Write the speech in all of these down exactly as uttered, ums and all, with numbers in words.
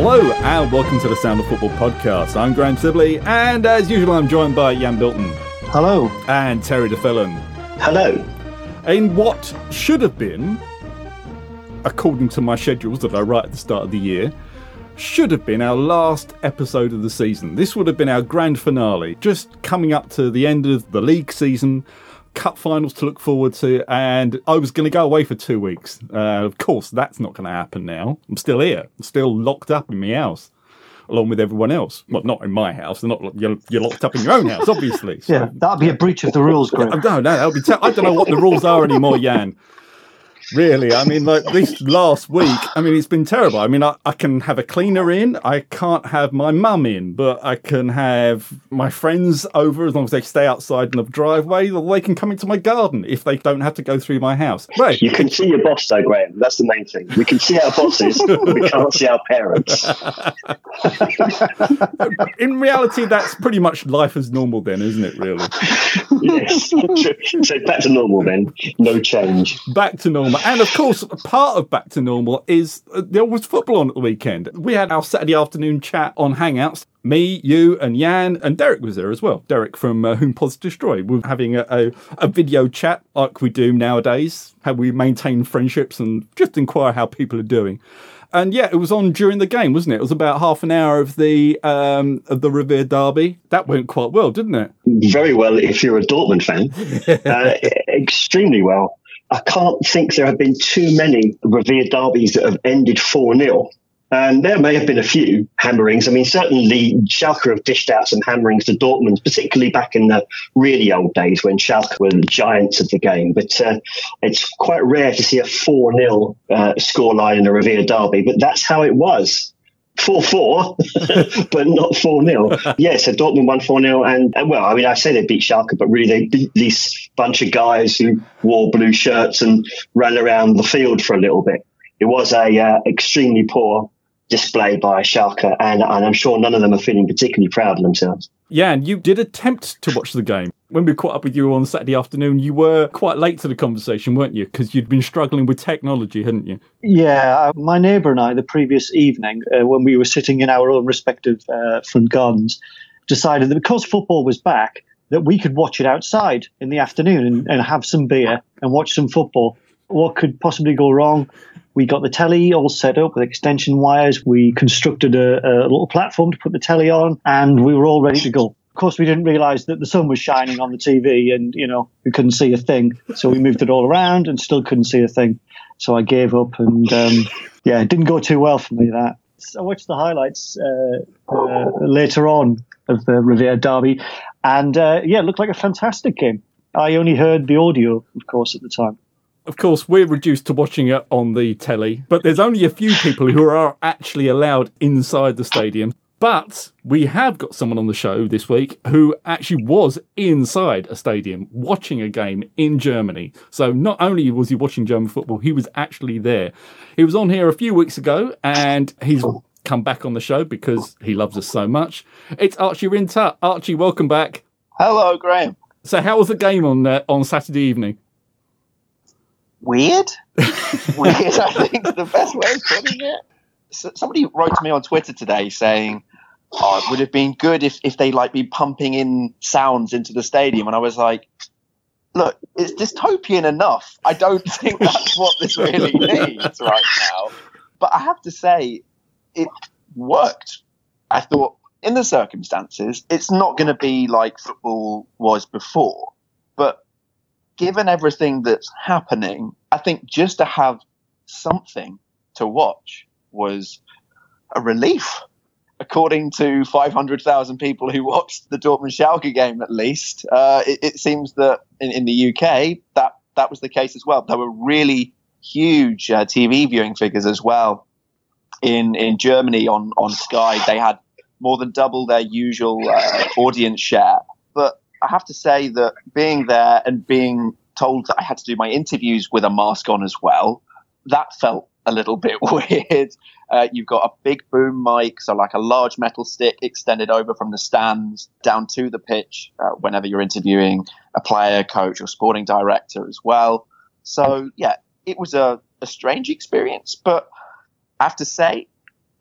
Hello and welcome to the Sound of Football podcast. I'm Graham Sibley and as usual I'm joined by Jan Bilton. Hello. And Terry DeFellon. Hello. In what should have been, according to my schedules that I write at the start of the year, should have been our last episode of the season. This would have been our grand finale, just coming up to the end of the league season, cup finals to look forward to, and I was going to go away for two weeks. Uh, of course, that's not going to happen now. I'm still here. I'm still locked up in my house, along with everyone else. Well, not in my house. They're not. You're, you're locked up in your own house, obviously. So. Yeah, that'd be a breach of the rules, Graham. No, no, that would be. Te- I don't know what the rules are anymore, Jan. Really, I mean, like this last week, I mean, it's been terrible. I mean, I, I can have a cleaner in, I can't have my mum in, but I can have my friends over as long as they stay outside in the driveway, or they can come into my garden if they don't have to go through my house. Right. You can see your boss though, Graham. That's the main thing. We can see our bosses, but we can't see our parents. In reality, that's pretty much life as normal then, isn't it, really? Yes. So back to normal then. No change. Back to normal. And of course, part of Back to Normal is uh, there was football on at the weekend. We had our Saturday afternoon chat on Hangouts. Me, you, and Jan, and Derek was there as well. Derek from uh, Whom Pods Destroy. We're having a, a, a video chat like we do nowadays, how we maintain friendships and just inquire how people are doing. And yeah, it was on during the game, wasn't it? It was about half an hour of the um, of the Revere Derby. That went quite well, didn't it? Very well if you're a Dortmund fan. uh, extremely well. I can't think there have been too many Revere derbies that have ended four nil. And there may have been a few hammerings. I mean, certainly Schalke have dished out some hammerings to Dortmund, particularly back in the really old days when Schalke were the giants of the game. But uh, it's quite rare to see a four nil uh, scoreline in a Revere derby. But that's how it was. four four, but not four nil. Yeah, so Dortmund won four nil. And, and, well, I mean, I say they beat Schalke, but really they beat this bunch of guys who wore blue shirts and ran around the field for a little bit. It was a uh, extremely poor display by Schalke, and, and I'm sure none of them are feeling particularly proud of themselves. Yeah, and you did attempt to watch the game. When we caught up with you on Saturday afternoon, you were quite late to the conversation, weren't you? Because you'd been struggling with technology, hadn't you? Yeah, my neighbour and I, the previous evening, uh, when we were sitting in our own respective uh, front gardens, decided that because football was back, that we could watch it outside in the afternoon and, and have some beer and watch some football. What could possibly go wrong? We got the telly all set up with extension wires. We constructed a, a little platform to put the telly on, and we were all ready to go. Of course, we didn't realise that the sun was shining on the T V and, you know, we couldn't see a thing. So we moved it all around and still couldn't see a thing. So I gave up and, um, yeah, it didn't go too well for me, that. I watched the highlights uh, uh, later on of the Revere Derby, and, uh, yeah, it looked like a fantastic game. I only heard the audio, of course, at the time. Of course, we're reduced to watching it on the telly, but there's only a few people who are actually allowed inside the stadium. But we have got someone on the show this week who actually was inside a stadium watching a game in Germany. So not only was he watching German football, he was actually there. He was on here a few weeks ago and he's come back on the show because he loves us so much. It's Archie Rinter. Archie, welcome back. Hello, Graham. So how was the game on uh, on Saturday evening? Weird. Weird, I think, is the best way of putting it. So somebody wrote to me on Twitter today saying, oh, it would have been good if, if they like be pumping in sounds into the stadium. And I was like, look, it's dystopian enough. I don't think that's what this really needs right now. But I have to say, it worked. I thought, in the circumstances, it's not going to be like football was before. But given everything that's happening, I think just to have something to watch was a relief. According to five hundred thousand people who watched the Dortmund Schalke game, at least, uh, it, it seems that in, in the U K, that, that was the case as well. There were really huge uh, T V viewing figures as well. In, in Germany on, on Sky, they had more than double their usual uh, audience share. But I have to say that being there and being told that I had to do my interviews with a mask on as well, that felt a little bit weird. Uh, you've got a big boom mic, so like a large metal stick extended over from the stands down to the pitch uh, whenever you're interviewing a player, coach, or sporting director as well. So, yeah, it was a, a strange experience, but I have to say,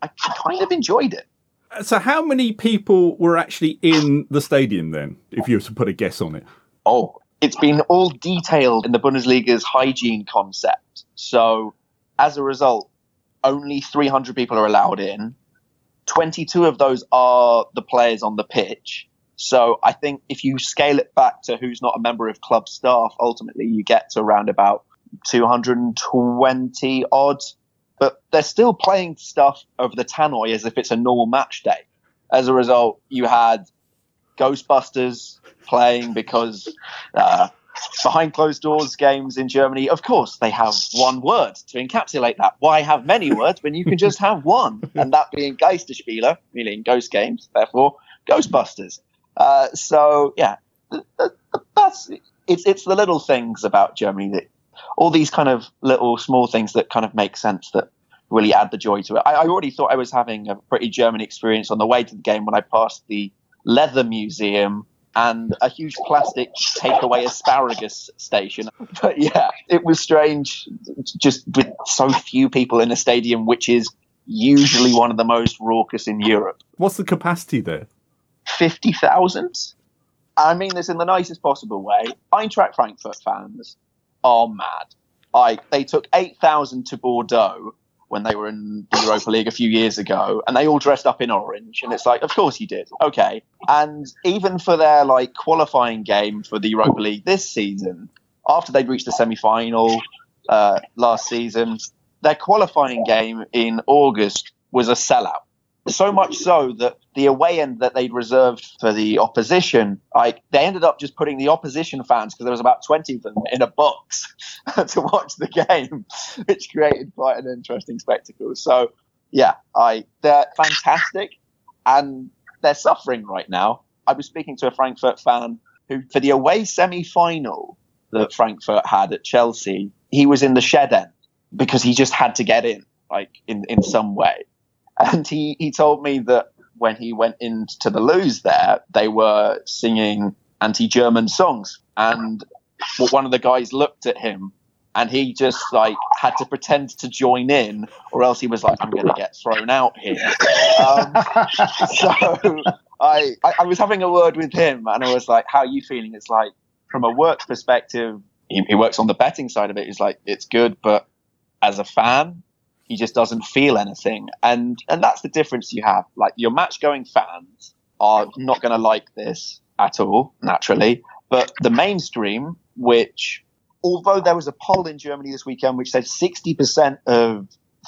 I kind of enjoyed it. So how many people were actually in the stadium then, if you were to put a guess on it? Oh, it's been all detailed in the Bundesliga's hygiene concept. So as a result, only three hundred people are allowed in. twenty-two of those are the players on the pitch. So I think if you scale it back to who's not a member of club staff, ultimately you get to around about two hundred twenty odd. But they're still playing stuff over the tannoy as if it's a normal match day. As a result, you had Ghostbusters playing because uh, behind closed doors games in Germany, of course, they have one word to encapsulate that. Why have many words when you can just have one? And that being Geisterspieler, meaning ghost games, therefore Ghostbusters. Uh, so, yeah, that's it's it's the little things about Germany that all these kind of little small things that kind of make sense that really add the joy to it. I, I already thought I was having a pretty German experience on the way to the game when I passed the Leather Museum and a huge plastic takeaway asparagus station. But yeah, it was strange just with so few people in a stadium, which is usually one of the most raucous in Europe. What's the capacity there? fifty thousand? I mean this in the nicest possible way. Eintracht Frankfurt fans are mad. Like, they took eight thousand to Bordeaux when they were in the Europa League a few years ago, and they all dressed up in orange. And it's like, of course you did. Okay. And even for their like qualifying game for the Europa League this season, after they'd reached the semi-final uh, last season, their qualifying game in August was a sellout. So much so that the away end that they'd reserved for the opposition, like, they ended up just putting the opposition fans, because there was about twenty of them, in a box to watch the game, which created quite an interesting spectacle. So, yeah, I they're fantastic, and they're suffering right now. I was speaking to a Frankfurt fan who, for the away semi-final that Frankfurt had at Chelsea, he was in the shed end because he just had to get in, like, in, in some way. And he, he told me that when he went into the Lose there, they were singing anti-German songs. And one of the guys looked at him and he just like had to pretend to join in, or else he was like, I'm going to get thrown out here. Um, so I, I, I was having a word with him and I was like, how are you feeling? It's like, from a work perspective, he, he works on the betting side of it. He's like, it's good, but as a fan, he just doesn't feel anything. And and that's the difference you have. Like, your match-going fans are not going to like this at all, naturally. But the mainstream, which, although there was a poll in Germany this weekend which said sixty percent of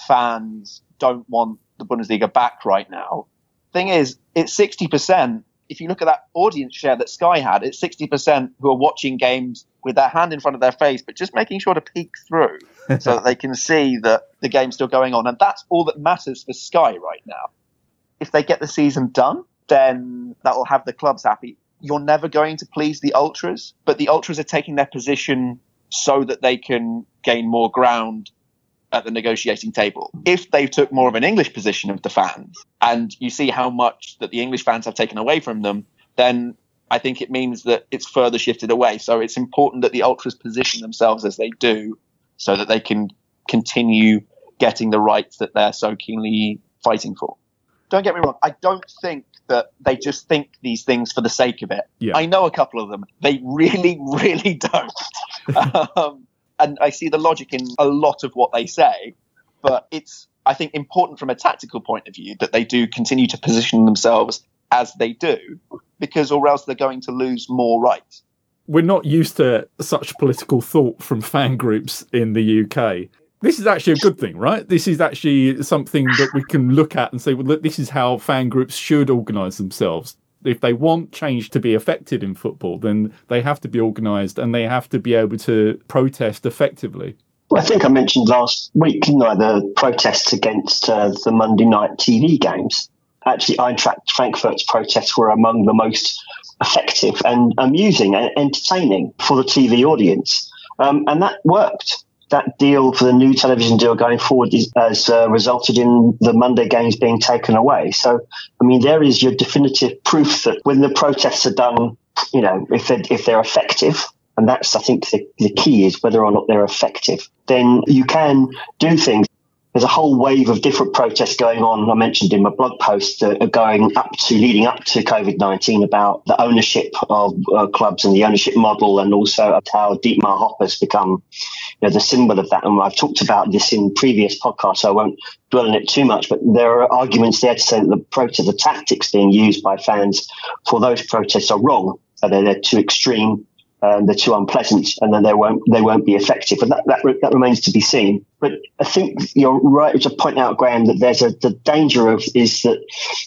fans don't want the Bundesliga back right now. Thing is, it's sixty percent. If you look at that audience share that Sky had, it's sixty percent who are watching games with their hand in front of their face, but just making sure to peek through so that they can see that the game's still going on. And that's all that matters for Sky right now. If they get the season done, then that will have the clubs happy. You're never going to please the ultras, but the ultras are taking their position so that they can gain more ground at the negotiating table. If they took more of an English position of the fans, and you see how much that the English fans have taken away from them, then I think it means that it's further shifted away. So it's important that the ultras position themselves as they do so that they can continue getting the rights that they're so keenly fighting for. Don't get me wrong, I don't think that they just think these things for the sake of it. Yeah. I know a couple of them. They really, really don't. um, and I see the logic in a lot of what they say, but it's, I think, important from a tactical point of view that they do continue to position themselves as they do, because or else they're going to lose more rights. We're not used to such political thought from fan groups in the U K. This is actually a good thing, right? This is actually something that we can look at and say, well, look, this is how fan groups should organise themselves. If they want change to be effected in football, then they have to be organised and they have to be able to protest effectively. Well, I think I mentioned last week, didn't I, the protests against uh, the Monday night T V games. Actually, Eintracht Frankfurt's protests were among the most effective and amusing and entertaining for the T V audience. Um, and that worked. That deal for the new television deal going forward is, has uh, resulted in the Monday games being taken away. So, I mean, there is your definitive proof that when the protests are done, you know, if they're, if they're effective, and that's, I think, the, the key is whether or not they're effective, then you can do things. there's a whole wave of different protests going on. I mentioned in my blog post uh, going up to leading up to COVID nineteen about the ownership of uh, clubs and the ownership model, and also how Dietmar Hopp has become, you know, the symbol of that. And I've talked about this in previous podcasts, so I won't dwell on it too much. But there are arguments there to say that the protest, the tactics being used by fans for those protests are wrong. So they're, they're too extreme. Um, they're too unpleasant, and then they won't they won't be effective. But that, that that remains to be seen. But I think you're right to point out, Graham, that there's a the danger of is that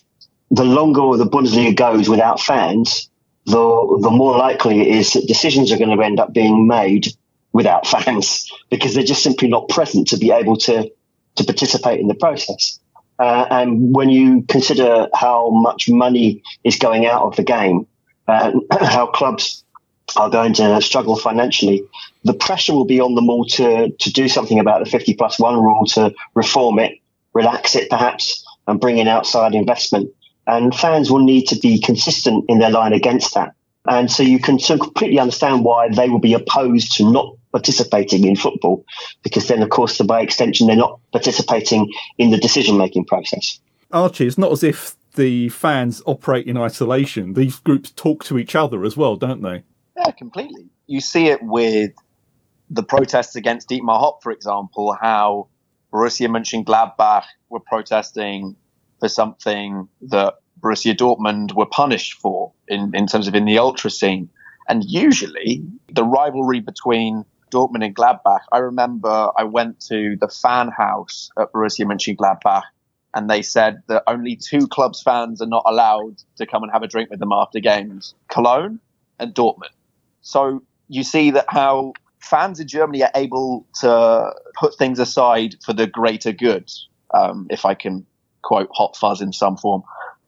the longer the Bundesliga goes without fans, the the more likely it is that decisions are going to end up being made without fans, because they're just simply not present to be able to to participate in the process. Uh, and when you consider how much money is going out of the game, uh, how clubs are going to struggle financially, the pressure will be on them all to, to do something about the fifty plus one rule, to reform it, relax it perhaps, and bring in outside investment. And fans will need to be consistent in their line against that. And so you can so completely understand why they will be opposed to not participating in football, because then, of course, by extension, they're not participating in the decision-making process. Archie, it's not as if the fans operate in isolation. These groups talk to each other as well, don't they? Yeah, completely. You see it with the protests against Dietmar Hopp, for example, how Borussia Mönchengladbach were protesting for something that Borussia Dortmund were punished for in, in terms of in the ultra scene. And usually the rivalry between Dortmund and Gladbach, I remember I went to the fan house at Borussia Mönchengladbach, and they said that only two clubs fans are not allowed to come and have a drink with them after games, Cologne and Dortmund. So you see that how fans in Germany are able to put things aside for the greater good, um, if I can quote Hot Fuzz in some form.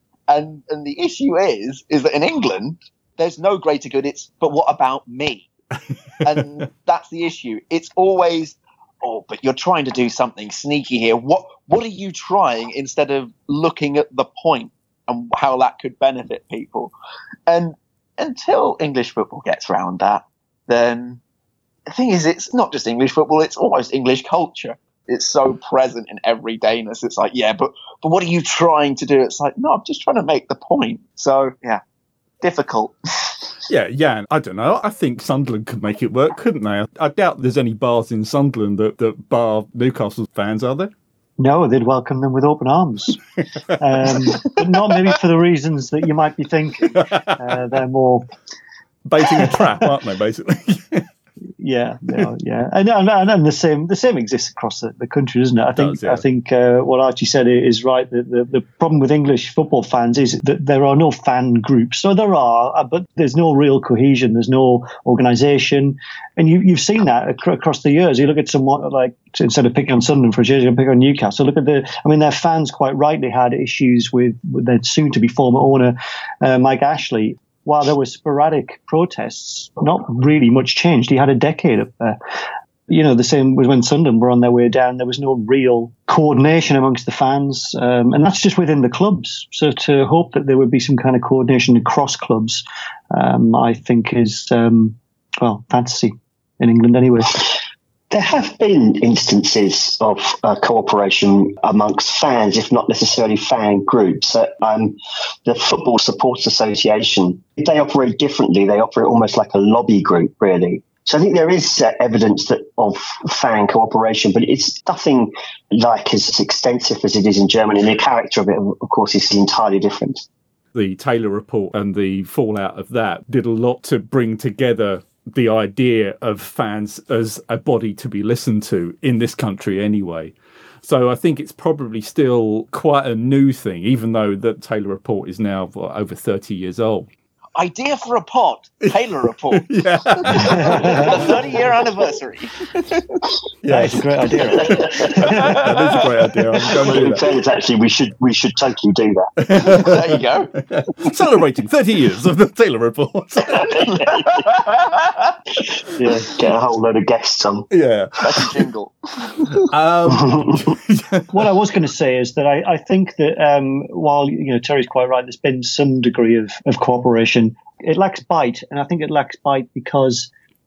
And and the issue is, is that in England, there's no greater good. It's, but what about me? And that's the issue. It's always, oh, but you're trying to do something sneaky here. What what are you trying, instead of looking at the point and how that could benefit people? And until English football gets around that, then the thing is, it's not just English football, it's almost English culture. It's so present in everydayness. It's like, yeah, but but what are you trying to do? It's like, no, I'm just trying to make the point. So, yeah, difficult. Yeah, yeah, I don't know. I think Sunderland could make it work, couldn't they? I doubt there's any bars in Sunderland that, that bar Newcastle fans, are there? No, they'd welcome them with open arms. um, but not maybe for the reasons that you might be thinking. Uh, they're more... baiting a trap, aren't they, basically? Yeah, no, yeah, and, and and the same the same exists across the, the country, doesn't it? I think does, yeah. I think uh, what Archie said is right. The, the the problem with English football fans is that there are no fan groups. So there are, but there's no real cohesion. There's no organisation, and you you've seen that ac- across the years. You look at someone like, instead of picking on Sunderland for a change, you pick on Newcastle. Look at the, I mean, their fans quite rightly had issues with, with their soon to be former owner, uh, Mike Ashley. While there were sporadic protests, not really much changed. He had a decade up there. You know, the same was when Sunderland were on their way down. There was no real coordination amongst the fans, um, and that's just within the clubs. So to hope that there would be some kind of coordination across clubs, um, I think is, um, well, fantasy in England anyway. There have been instances of uh, cooperation amongst fans, if not necessarily fan groups. Uh, um, the Football Supporters Association, they operate differently. They operate almost like a lobby group, really. So I think there is uh, evidence that of fan cooperation, but it's nothing like as extensive as it is in Germany. And the character of it, of course, is entirely different. The Taylor Report and the fallout of that did a lot to bring together the idea of fans as a body to be listened to in this country anyway. So I think it's probably still quite a new thing, even though the Taylor Report is now what, over thirty years old. Idea for a pod, Taylor Report. Yeah. The thirty-year anniversary. Yeah, it's a great idea. That is a great idea. I'm going to do In that. fairness, actually, we should we should totally do that. There you go. Celebrating thirty years of the Taylor Report. Yeah, get a whole load of guests on. Yeah. That's a jingle. Um, What I was going to say is that I, I think that um, while, you know, Terry's quite right, there's been some degree of, of cooperation. It lacks bite, and I think it lacks bite because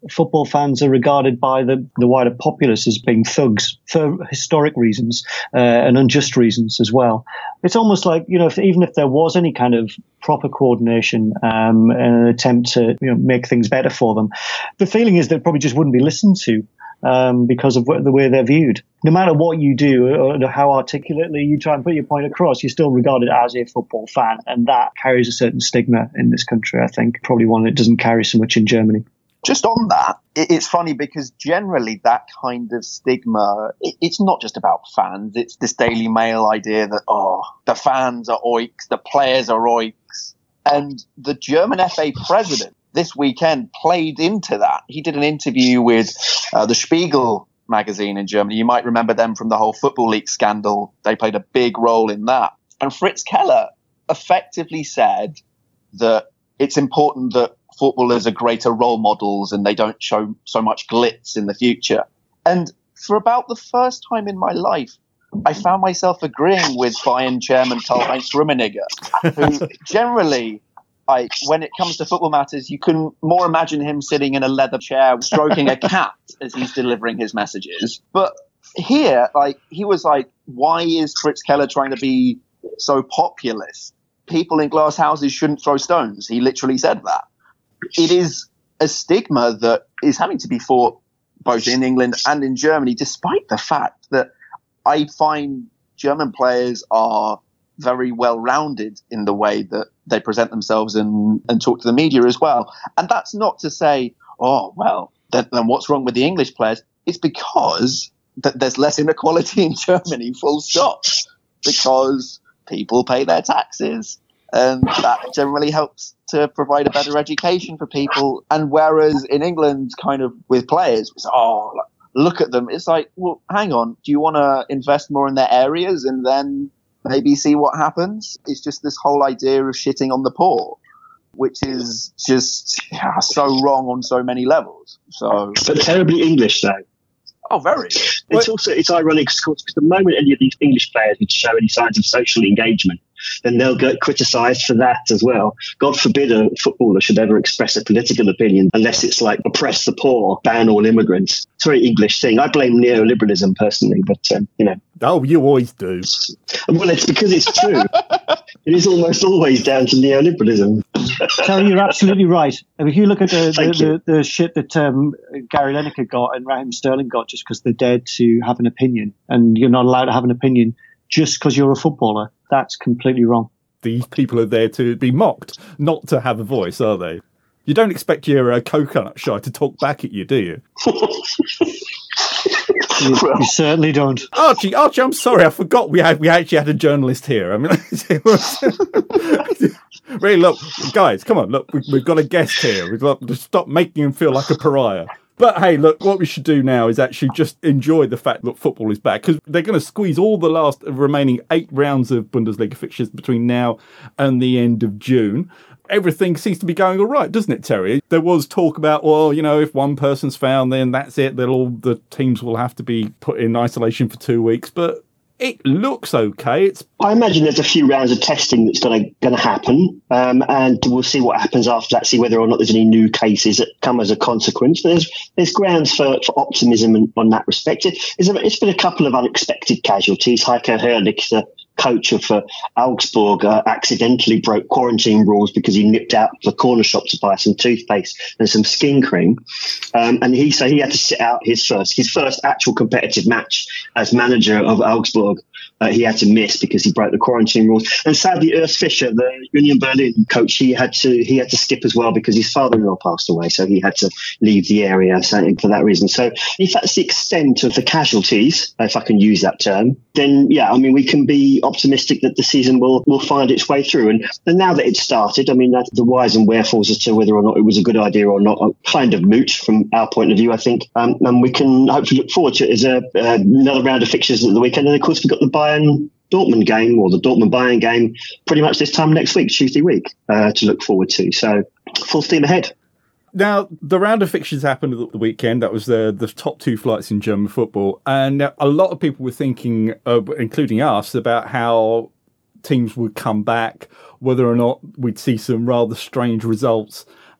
football fans are regarded by the, the wider populace as being thugs for historic reasons uh, and unjust reasons as well. It's almost like, you know, if, even if there was any kind of proper coordination um, and an attempt to, you know, make things better for them, the feeling is that it probably just wouldn't be listened to. Um, because of the way they're viewed. No matter what you do or how articulately you try and put your point across, you're still regarded as a football fan. And that carries a certain stigma in this country, I think. Probably one that doesn't carry so much in Germany. Just on that, it's funny because generally that kind of stigma, it's not just about fans. It's this Daily Mail idea that, oh, the fans are oiks, the players are oiks. And the German F A president this weekend played into that. He did an interview with uh, the Spiegel magazine in Germany. You might remember them from the whole Football League scandal. They played a big role in that. And Fritz Keller effectively said that it's important that footballers are greater role models and they don't show so much glitz in the future. And for about the first time in my life, I found myself agreeing with Bayern chairman Karl-Heinz Rummenigge, who generally, I, when it comes to football matters, you can more imagine him sitting in a leather chair stroking a cat as he's delivering his messages. But here, like, he was like, why is Fritz Keller trying to be so populist? People in glass houses shouldn't throw stones. He literally said that. It is a stigma that is having to be fought both in England and in Germany, despite the fact that I find German players are very well-rounded in the way that they present themselves and, and talk to the media as well. And that's not to say, oh, well, then, then what's wrong with the English players? It's because th- there's less inequality in Germany, full stop, because people pay their taxes. And that generally helps to provide a better education for people. And whereas in England, kind of with players, it's, oh, look at them. It's like, well, hang on. Do you want to invest more in their areas and then maybe see what happens? It's just this whole idea of shitting on the poor, which is just yeah, so wrong on so many levels. So, but terribly English, though. Oh, very. It's well, also it's ironic, because the moment any of these English players would show any signs of social engagement, then they'll get criticised for that as well. God forbid a footballer should ever express a political opinion unless it's like oppress the poor, ban all immigrants. It's a very English thing. I blame neoliberalism personally, but, um, you know. Oh, you always do. Well, it's because it's true. It is almost always down to neoliberalism. Terry, you're absolutely right. I mean, if you look at the the, the, the shit that um, Gary Lineker got and Raheem Sterling got just because they're dared to have an opinion, and you're not allowed to have an opinion just because you're a footballer, that's completely wrong. These people are there to be mocked, not to have a voice, are they? You don't expect your uh, coconut shy to talk back at you, do you? You, you certainly don't. Archie, Archie, I'm sorry, I forgot we had we actually had a journalist here. I mean, really, look, guys, come on, look, we, we've got a guest here. We've got to stop making him feel like a pariah. But hey, look, what we should do now is actually just enjoy the fact that football is back, because they're going to squeeze all the last remaining eight rounds of Bundesliga fixtures between now and the end of June. Everything seems to be going all right, doesn't it, Terry? There was talk about, well, you know, if one person's found, then that's it. Then all the teams will have to be put in isolation for two weeks. But it looks okay. It's. I imagine there's a few rounds of testing that's going to happen, um, and we'll see what happens after that. See whether or not there's any new cases that come as a consequence. But there's there's grounds for, for optimism in, on that respect. It, it's, a, it's been a couple of unexpected casualties. Heiko Herrlich, the coach of uh, Augsburg, uh, accidentally broke quarantine rules because he nipped out the corner shop to buy some toothpaste and some skin cream, um, and he so he had to sit out his first his first actual competitive match as manager of Augsburg. Uh, he had to miss because he broke the quarantine rules. And sadly, Urs Fischer, the Union Berlin coach, he had to he had to skip as well because his father-in-law passed away, so he had to leave the area so, for that reason. So if that's the extent of the casualties, if I can use that term, then yeah, I mean, we can be optimistic that the season will, will find its way through. And, and now that it's started, I mean, that, the whys and wherefores as to whether or not it was a good idea or not are kind of moot from our point of view, I think. Um, and we can hopefully look forward to it as a, uh, another round of fixtures at the weekend. And of course, we've got the Bayern Dortmund game, or the Dortmund Bayern game, pretty much this time next week, Tuesday week, uh, to look forward to. So full steam ahead. Now, the round of fixtures happened at the weekend. That was the the top two flights in German football. And a lot of people were thinking, uh, including us, about how teams would come back, whether or not we'd see some rather strange results.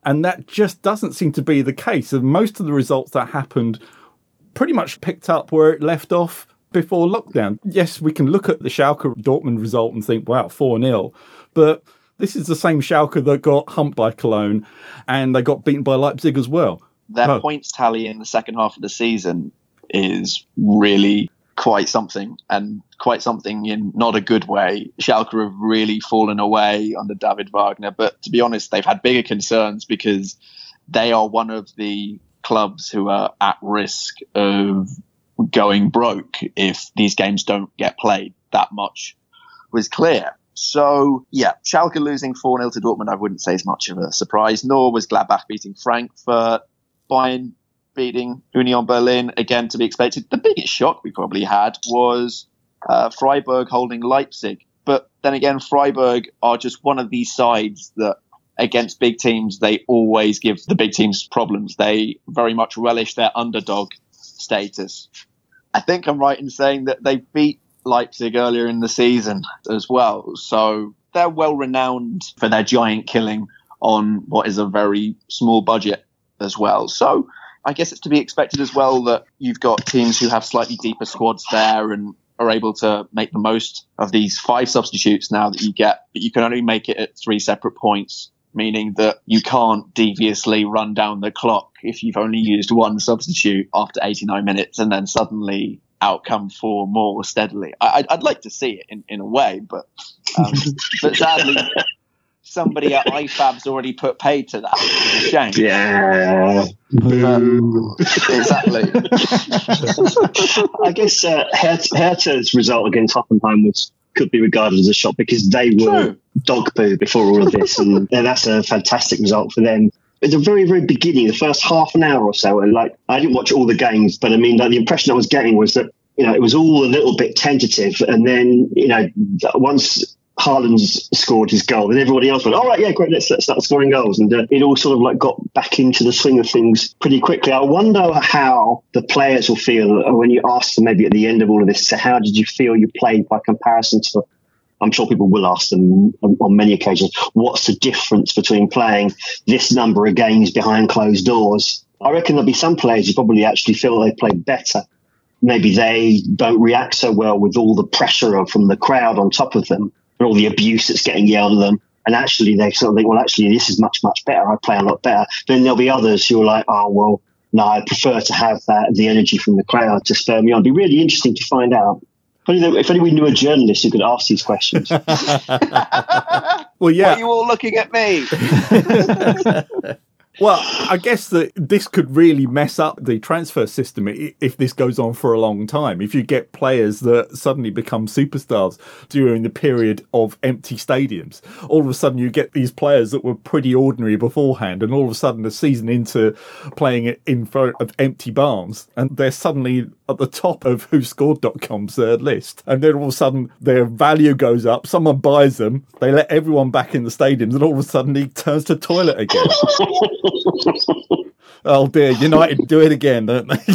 And that just doesn't seem to be the case. And most of the results that happened pretty much picked up where it left off before lockdown. Yes, we can look at the Schalke Dortmund result and think, wow, four nil. But this is the same Schalke that got humped by Cologne, and they got beaten by Leipzig as well. Their oh. points tally in the second half of the season is really quite something, and quite something in not a good way. Schalke have really fallen away under David Wagner, but to be honest, they've had bigger concerns because they are one of the clubs who are at risk of going broke if these games don't get played. That much was clear. So, yeah, Schalke losing four nil to Dortmund, I wouldn't say is much of a surprise, nor was Gladbach beating Frankfurt. Bayern beating Union Berlin, again, to be expected. The biggest shock we probably had was uh, Freiburg holding Leipzig. But then again, Freiburg are just one of these sides that, against big teams, they always give the big teams problems. They very much relish their underdog status. I think I'm right in saying that they beat Leipzig earlier in the season as well. So they're well renowned for their giant killing on what is a very small budget as well. So I guess it's to be expected as well that you've got teams who have slightly deeper squads there and are able to make the most of these five substitutes now that you get, but you can only make it at three separate points, meaning that you can't deviously run down the clock if you've only used one substitute after eighty-nine minutes and then suddenly outcome four more steadily. I, I'd, I'd like to see it in, in a way, but um, but sadly, somebody at I F A B's already put paid to that. It's a shame. Yeah. Um, exactly. I guess uh, Hertha, Hertha's result against Hoffenheim was could be regarded as a shock because they were True. dog poo before all of this, and, and that's a fantastic result for them. At the very, very beginning, the first half an hour or so, and like I didn't watch all the games, but I mean, like, the impression I was getting was that, you know, it was all a little bit tentative, and then, you know, once Haaland's scored his goal, then everybody else went, all right, yeah, great, let's, let's start scoring goals. And uh, it all sort of like got back into the swing of things pretty quickly. I wonder how the players will feel when you ask them maybe at the end of all of this, so how did you feel you played by comparison to, I'm sure people will ask them on, on many occasions, what's the difference between playing this number of games behind closed doors? I reckon there'll be some players who probably actually feel they played better. Maybe they don't react so well with all the pressure from the crowd on top of them, and all the abuse that's getting yelled at them. And actually, they sort of think, well, actually, this is much, much better. I play a lot better. Then there'll be others who are like, oh, well, no, I prefer to have that, the energy from the crowd to spur me on. It'd be really interesting to find out. If only we knew a journalist who could ask these questions. Well, yeah. Why are you all looking at me? Well, I guess that this could really mess up the transfer system if this goes on for a long time. If you get players that suddenly become superstars during the period of empty stadiums, all of a sudden you get these players that were pretty ordinary beforehand, and all of a sudden a season into playing in front of empty barns, and they're suddenly at the top of who scored dot com's third list. And then all of a sudden their value goes up, someone buys them, they let everyone back in the stadiums, and all of a sudden he turns to toilet again. Oh dear, United do it again, don't they?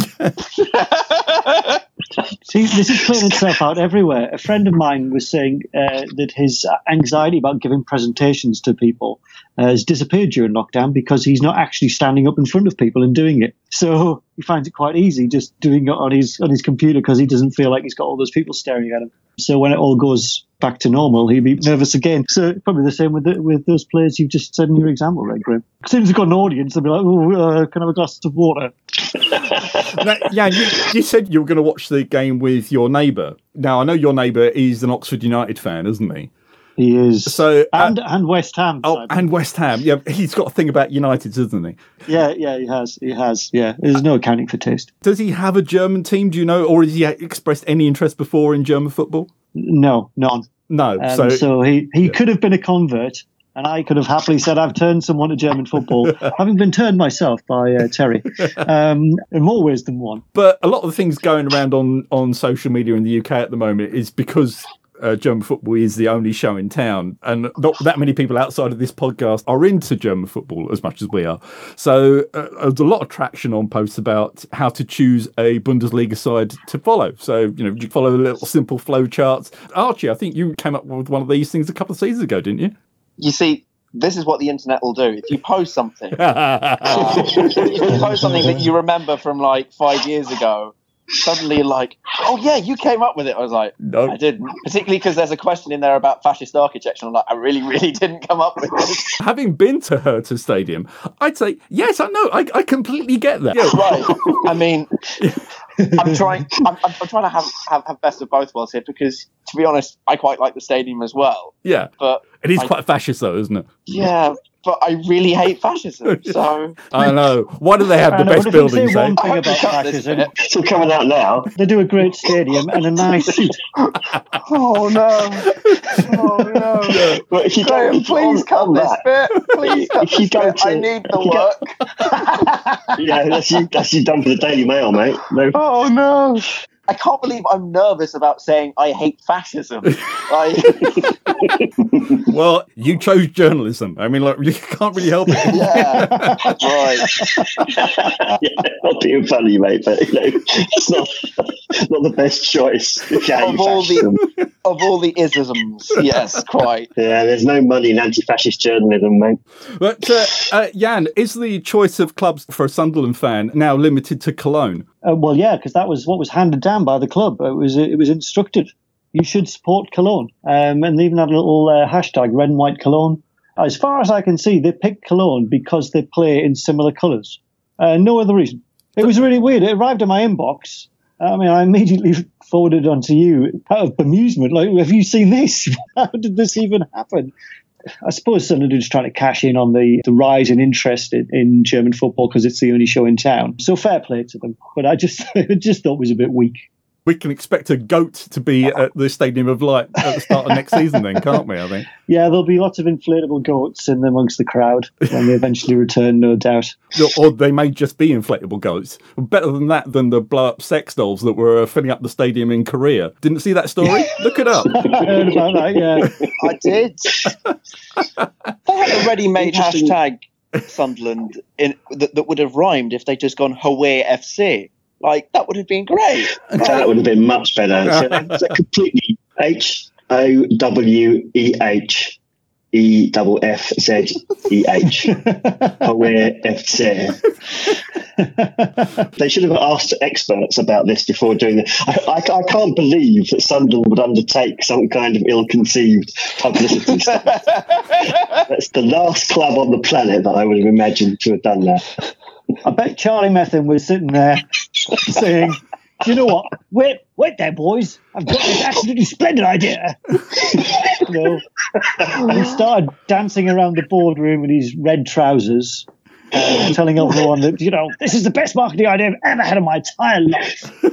See, this is playing itself out everywhere. A friend of mine was saying uh, that his anxiety about giving presentations to people uh, has disappeared during lockdown because he's not actually standing up in front of people and doing it. So he finds it quite easy just doing it on his on his computer because he doesn't feel like he's got all those people staring at him. So when it all goes back to normal, he'll be nervous again. So probably the same with the, with those players you've just said in your example, right, Graham? As soon as they've got an audience, they'll be like, oh, uh, can I have a glass of water? Now, yeah, you, you said you were going to watch the game with your neighbour. Now, I know your neighbour is an Oxford United fan, isn't he? He is. So, uh, and and West Ham. Oh, and West Ham. Yeah, he's got a thing about United, doesn't he? Yeah, yeah, he has. He has. Yeah, there's no accounting for taste. Does he have a German team? Do you know, or has he expressed any interest before in German football? No, none. No. Um, so, so he he yeah. could have been a convert, and I could have happily said I've turned someone to German football, having been turned myself by uh, Terry, um, in more ways than one. But a lot of the things going around on, on social media in the U K at the moment is because uh, German football is the only show in town, and not that many people outside of this podcast are into German football as much as we are. So uh, there's a lot of traction on posts about how to choose a Bundesliga side to follow. So, you know, you follow the little simple flow charts. Archie, I think you came up with one of these things a couple of seasons ago, didn't you? You see, this is what the internet will do. If you post something, uh, if you post something that you remember from like five years ago, suddenly you're like, oh yeah, you came up with it. I was like, no, I didn't. Particularly because there's a question in there about fascist architecture. I'm like, I really, really didn't come up with this. Having been to Hertha Stadium, I'd say, yes, I know, I, I completely get that. Yeah, right. I mean, I'm trying. I'm, I'm trying to have, have have best of both worlds here because, to be honest, I quite like the stadium as well. Yeah, but it is I, quite fascist, though, isn't it? Yeah, but I really hate fascism. So I know. Why do they have the best buildings? One eh? thing about fascism, it's all coming out now. They do a great stadium and a nice seat. Oh no! Oh no! Well, if you Graham, don't, please on, cut on this that, bit. Please cut if you this go bit. to, I need the you work. Go, yeah, that's you. That's you done for the Daily Mail, mate. No. Oh no! I can't believe I'm nervous about saying I hate fascism. Like, well, you chose journalism. I mean, like, you can't really help it. Yeah, right. Yeah, not being funny, mate, but you know, it's not not the best choice. Of all the of all the isms, yes, quite. Yeah, there's no money in anti-fascist journalism, mate. But uh, uh, Jan, is the choice of clubs for a Sunderland fan now limited to Cologne? Uh, well, yeah, because that was what was handed down by the club. It was it was instructed. You should support Cologne. Um, and they even had a little uh, hashtag, red and white Cologne. As far as I can see, they picked Cologne because they play in similar colours. Uh, no other reason. It was really weird. It arrived in my inbox. I mean, I immediately forwarded it onto you out of bemusement. Like, have you seen this? How did this even happen? I suppose Sunderland are just trying to cash in on the, the rise in interest in, in German football because it's the only show in town. So fair play to them. But I just I just thought it was a bit weak. We can expect a goat to be at the Stadium of Light at the start of next season then, can't we, I think? Yeah, there'll be lots of inflatable goats in amongst the crowd when they eventually return, no doubt. Or they may just be inflatable goats. Better than that than the blow-up sex dolls that were filling up the stadium in Korea. Didn't see that story? Look it up. I heard about that, yeah. I did. They had a ready-made hashtag Sunderland in, that, that would have rhymed if they'd just gone Hawaii F C. Like, that would have been great. That would have been much better. So that's a completely H O W E H E F F Z E H. Hawaii F C. They should have asked experts about this before doing it. I, I, I can't believe that Sunderland would undertake some kind of ill-conceived publicity stunt. That's the last club on the planet that I would have imagined to have done that. I bet Charlie Methven was sitting there saying, do you know what? Wait, wait there, boys. I've got this absolutely splendid idea. You know, and he started dancing around the boardroom in his red trousers, uh, telling everyone that, you know, this is the best marketing idea I've ever had in my entire life.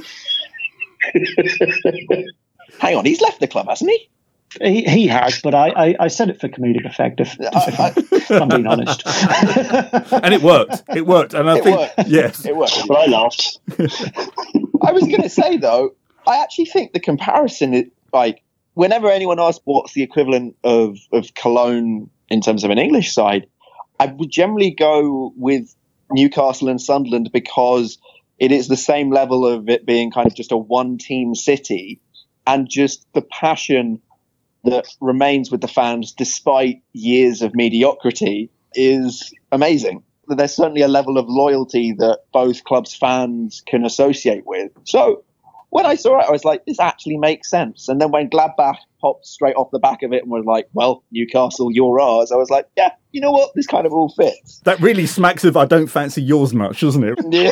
Hang on, he's left the club, hasn't he? He, he has, but I, I, I said it for comedic effect, if, if, I, if I'm being honest. And it worked. It worked. And I it think, worked. yes. It worked. Well, I laughed. I was going to say, though, I actually think the comparison is, like, whenever anyone asks what's the equivalent of, of Cologne in terms of an English side, I would generally go with Newcastle and Sunderland because it is the same level of it being kind of just a one-team city and just the passion that remains with the fans despite years of mediocrity is amazing. There's certainly a level of loyalty that both clubs' fans can associate with. So when I saw it, I was like, this actually makes sense. And then when Gladbach popped straight off the back of it and was like, well, Newcastle, you're ours, I was like, yeah, you know what? This kind of all fits. That really smacks of I don't fancy yours much, doesn't it? Yeah.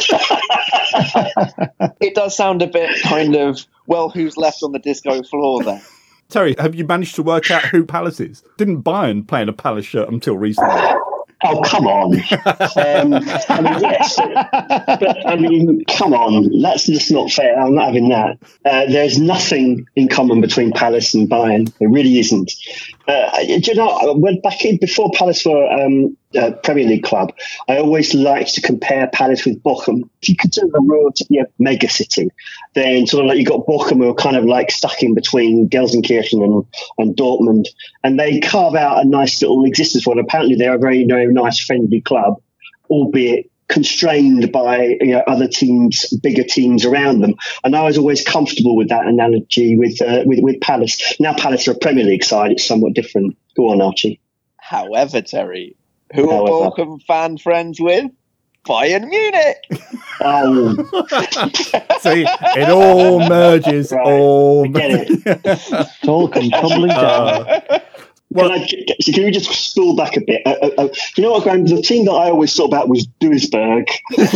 It does sound a bit kind of, well, who's left on the disco floor there? Terry, have you managed to work out who Palace is? Didn't Bayern play in a Palace shirt until recently? Oh, come on. Um, I mean, yes. But, I mean, come on. That's just not fair. I'm not having that. Uh, there's nothing in common between Palace and Bayern. There really isn't. Uh, do you know, when back in, before Palace were um, a Premier League club, I always liked to compare Palace with Bochum. If you could do a real yeah, mega city, then sort of like you got Bochum who are kind of like stuck in between Gelsenkirchen and, and Dortmund, and they carve out a nice little existence for it. Apparently they're a very, very nice, friendly club, albeit constrained by you know, other teams, bigger teams around them. And I was always comfortable with that analogy with, uh, with with Palace. Now Palace are a Premier League side, it's somewhat different. Go on, Archie. However, Terry, who However. are Bochum fan friends with? Bayern Munich. Oh, See, it all merges. Right, all I get it. It all come tumbling down. Uh, well, can, I, can, can we just spool back a bit? Uh, uh, uh, you know what, Graham? The team that I always thought about was Duisburg.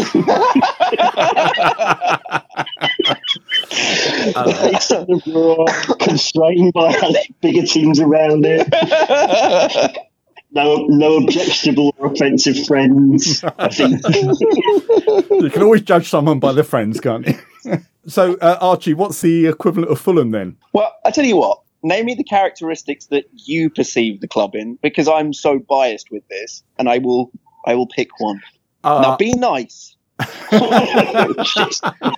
They sort of were constrained by bigger teams around it. No, no objectionable or offensive friends, I think. you can always judge someone by their friends, can't you? So, uh, Archie, what's the equivalent of Fulham then? Well, I tell you what. Name me the characteristics that you perceive the club in, because I'm so biased with this, and I will, I will pick one. Uh, now, be nice. Because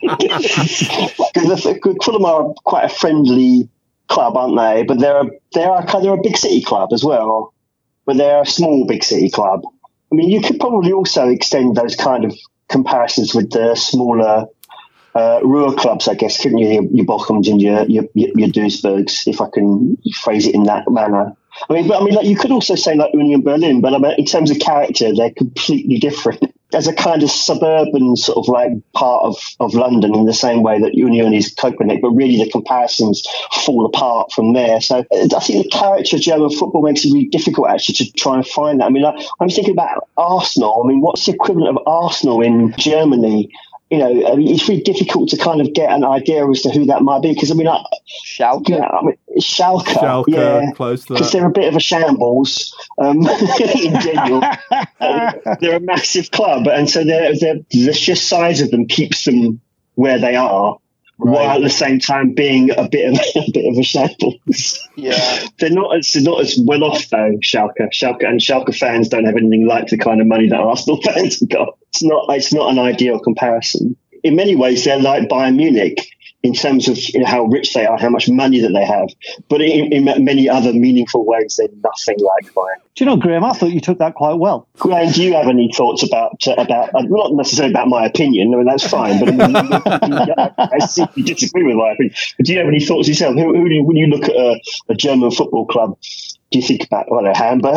Fulham are quite a friendly club, aren't they? But they're a, they're a, they're a big city club as well. But they're a small big city club. I mean, you could probably also extend those kind of comparisons with the smaller uh, Ruhr clubs, I guess, couldn't you? Your, your Bochums and your, your your Duisburgs, if I can phrase it in that manner. I mean, but I mean, like you could also say like Union Berlin, but I mean, in terms of character, they're completely different. There's a kind of suburban sort of like part of, of London in the same way that Union is Copenhagen, but really the comparisons fall apart from there. So I think the character of German football makes it really difficult actually to try and find that. I mean, like, I'm thinking about Arsenal. I mean, what's the equivalent of Arsenal in Germany? You know, I mean, it's really difficult to kind of get an idea as to who that might be because, I mean, like, Schalke? You know, I mean, Schalke, Schalke, yeah, close to because that. they're a bit of a shambles um, in general. uh, they're a massive club, and so they're, they're, the sheer size of them keeps them where they are, Right. while at the same time being a bit of a bit of a shambles. Yeah. They're not as they're not as well off though. Schalke, Schalke, and Schalke fans don't have anything like the kind of money that Arsenal fans have got. It's not it's not an ideal comparison. In many ways, they're like Bayern Munich in terms of you know, how rich they are, how much money that they have. But in, in many other meaningful ways, they're nothing like Bayern. Do you know, Graham, I thought you took that quite well. Graham, do you have any thoughts about, uh, about uh, not necessarily about my opinion, I mean, that's fine, but I, mean, I see you disagree with my opinion, but do you have any thoughts yourself? Who, who do you, when you look at a, a German football club, do you think about, well, Hamburg?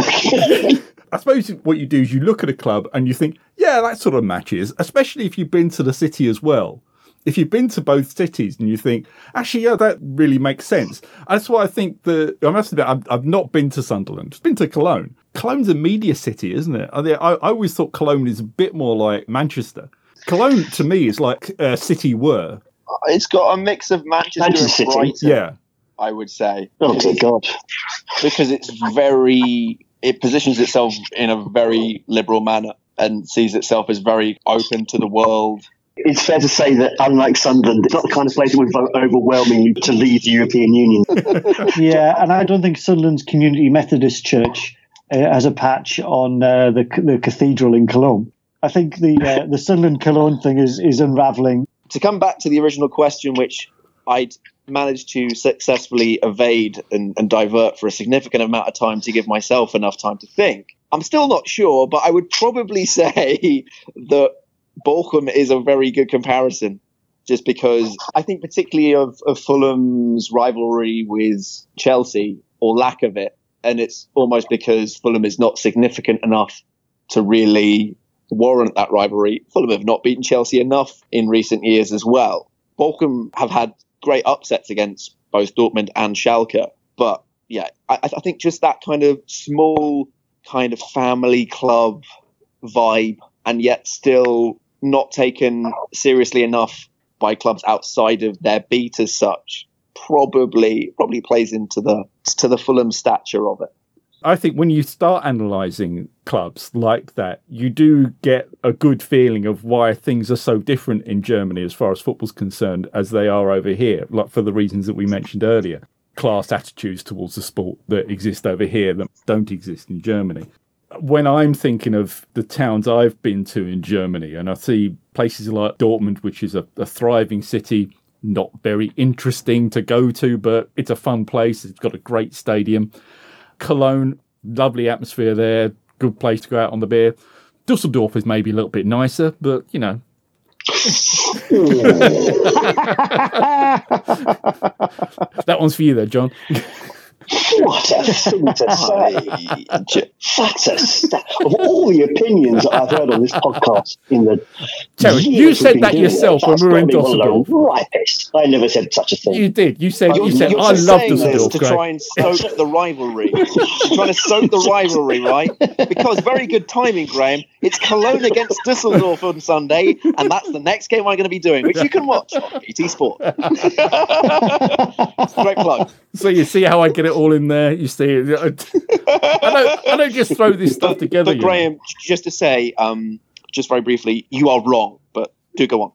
I suppose what you do is you look at a club and you think, yeah, that sort of matches, especially if you've been to the city as well. If you've been to both cities and you think, actually, yeah, that really makes sense. That's why I think that, I must admit, I've, I've not been to Sunderland. I've been to Cologne. Cologne's a media city, isn't it? I, I, I always thought Cologne is a bit more like Manchester. Cologne, to me, is like uh, City were. It's got a mix of Manchester, Manchester and City. Brighton, Yeah. I would say. Oh, dear God. Because it's very, it positions itself in a very liberal manner and sees itself as very open to the world. It's fair to say that, unlike Sunderland, it's not the kind of place that would vote overwhelmingly to leave the European Union. Yeah, and I don't think Sunderland's Community Methodist Church uh, has a patch on uh, the the cathedral in Cologne. I think the uh, the Sunderland Cologne thing is, is unravelling. To come back to the original question, which I'd managed to successfully evade and, and divert for a significant amount of time to give myself enough time to think, I'm still not sure, but I would probably say that Bochum is a very good comparison, just because I think particularly of, of Fulham's rivalry with Chelsea, or lack of it, and it's almost because Fulham is not significant enough to really warrant that rivalry. Fulham have not beaten Chelsea enough in recent years as well. Bochum have had great upsets against both Dortmund and Schalke, but yeah, I, I think just that kind of small kind of family club vibe, and yet still not taken seriously enough by clubs outside of their beat as such, probably probably plays into the to the Fulham stature of it. I think when you start analysing clubs like that, you do get a good feeling of why things are so different in Germany as far as football's concerned as they are over here, like for the reasons that we mentioned earlier. Class attitudes towards the sport that exist over here that don't exist in Germany. When I'm thinking of the towns I've been to in Germany, and I see places like Dortmund, which is a, a thriving city, not very interesting to go to, but it's a fun place. It's got a great stadium. Cologne, lovely atmosphere there, good place to go out on the beer. Dusseldorf is maybe a little bit nicer, but, you know. That one's for you there, John. What a thing to say. That's a st- of all the opinions that I've heard on this podcast in the Terry, you said that yourself it, when we were in Dusseldorf. Ripest. I never said such a thing. You did. You said, you're, you said you're I love Dusseldorf. To try and stoke the rivalry. You're trying to stoke the rivalry, right? Because very good timing, Graham. It's Cologne against Dusseldorf on Sunday, and that's the next game I'm going to be doing, which you can watch on B T Sport. Great plug. So you see how I get it all in there. You see, I don't, I don't just throw this stuff but, together. But Graham, know. just to say, um, just very briefly, you are wrong. But do go on.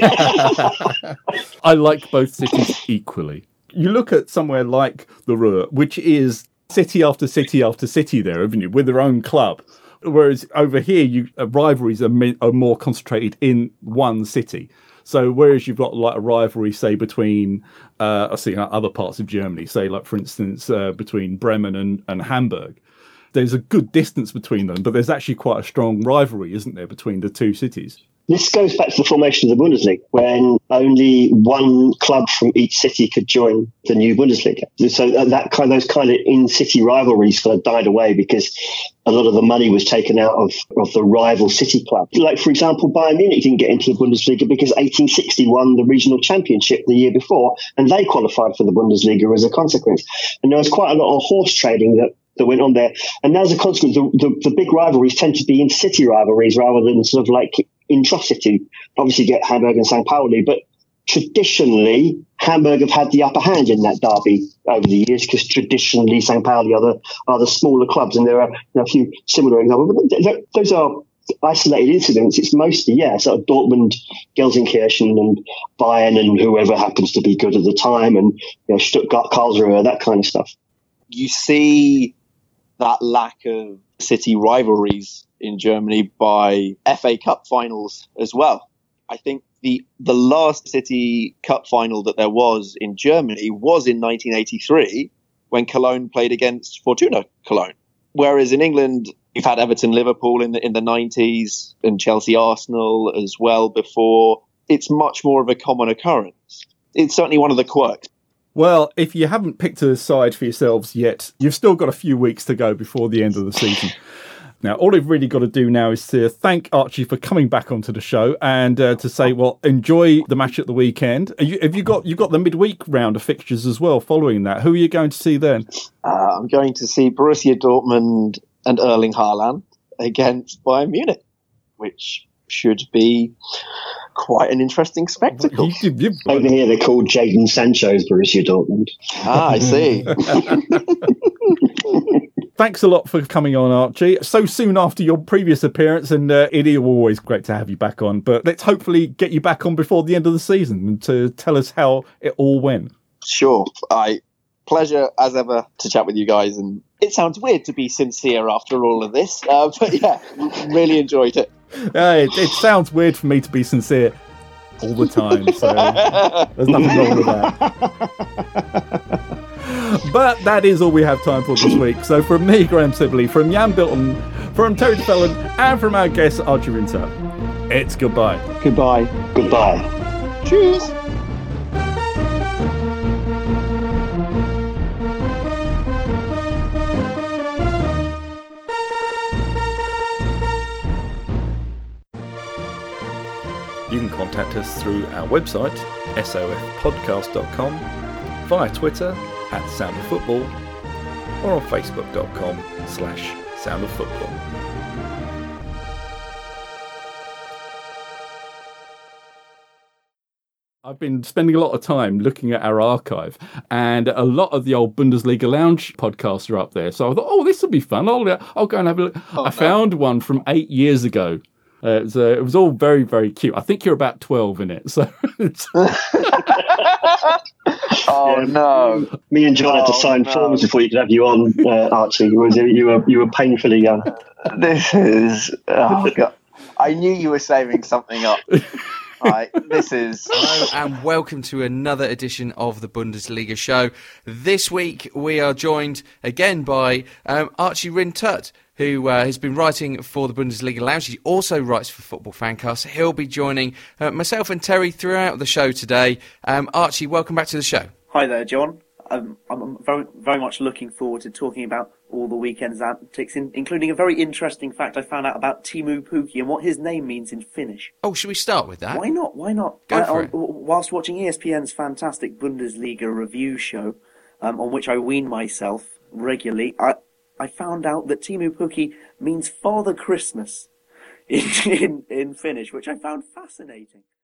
I like both cities equally. You look at somewhere like the Ruhr, which is city after city after city there, haven't you, with their own club. Whereas over here, you uh, rivalries are, me- are more concentrated in one city. So whereas you've got like a rivalry, say, between, uh, I see other parts of Germany, say, like, for instance, uh, between Bremen and, and Hamburg, there's a good distance between them, but there's actually quite a strong rivalry, isn't there, between the two cities? This goes back to the formation of the Bundesliga, when only one club from each city could join the new Bundesliga. So that kind, those kind of in-city rivalries kind of died away because a lot of the money was taken out of, of the rival city club. Like, for example, Bayern Munich didn't get into the Bundesliga because eighteen sixty won the regional championship the year before, and they qualified for the Bundesliga as a consequence. And there was quite a lot of horse trading that that went on there. And as a consequence, the, the, the big rivalries tend to be in-city rivalries rather than sort of like intracity. Obviously, you get Hamburg and Saint Pauli, but traditionally, Hamburg have had the upper hand in that derby over the years because traditionally Saint Pauli are the, are the smaller clubs, and there are, you know, a few similar examples. But those are isolated incidents. It's mostly, yeah, sort of Dortmund, Gelsenkirchen, and Bayern, and whoever happens to be good at the time, and, you know, Stuttgart, Karlsruhe, that kind of stuff. You see that lack of city rivalries in Germany by F A Cup finals as well. I think the the last City Cup final that there was in Germany was in nineteen eighty-three when Cologne played against Fortuna Cologne. Whereas in England, you've had Everton Liverpool in the in the nineties and Chelsea Arsenal as well before. It's much more of a common occurrence. It's certainly one of the quirks. Well, if you haven't picked a side for yourselves yet, you've still got a few weeks to go before the end of the season. Now, all you've really got to do now is to thank Archie for coming back onto the show and uh, to say, well, enjoy the match at the weekend. Have you, have you got you got the midweek round of fixtures as well following that? Who are you going to see then? Uh, I'm going to see Borussia Dortmund and Erling Haaland against Bayern Munich, which should be quite an interesting spectacle. You, you, Over here, they're called Jadon Sancho's Borussia Dortmund. Ah, I see. Thanks a lot for coming on, Archie. So soon after your previous appearance, and uh, it is always great to have you back on. But let's hopefully get you back on before the end of the season to tell us how it all went. Sure. I pleasure as ever to chat with you guys. And it sounds weird to be sincere after all of this, uh, but yeah, really enjoyed it. Uh, it, it sounds weird for me to be sincere all the time, so there's nothing wrong with that. But that is all we have time for this week. So from me, Graham Sibley, from Jan Bilton, from Terry DeFellon, and from our guest, Archie Rinter, it's goodbye. Goodbye. Goodbye. Cheers. You can contact us through our website, S O F podcast dot com, via Twitter, at Sound of Football, or on facebook.com slash Sound of Football. I've been spending a lot of time looking at our archive, and a lot of the old Bundesliga Lounge podcasts are up there. So I thought, oh, this will be fun. I'll, I'll go and have a look. Oh, I no. found one from eight years ago. Uh, it, was, uh, it was all very, very cute. I think you're about twelve in it. So. Oh yeah, no! Me and John had to oh, sign no. forms before you could have you on, uh, Archie. You were you were you were painfully young. This is. Oh God! I knew you were saving something up. Right, this is. Hello and welcome to another edition of the Bundesliga show. This week we are joined again by um, Archie Rintut, who uh, has been writing for the Bundesliga Lounge. He also writes for Football Fancast. He'll be joining uh, myself and Terry throughout the show today. Um, Archie, welcome back to the show. Hi there, John. um, I'm very, very much looking forward to talking about all the weekend's antics, in, including a very interesting fact I found out about Teemu Pukki and what his name means in Finnish. Oh, should we start with that? Why not? Why not? Go I, for I, it. Whilst watching E S P N's fantastic Bundesliga review show, um, on which I wean myself regularly, I, I found out that Teemu Pukki means Father Christmas in, in, in Finnish, which I found fascinating.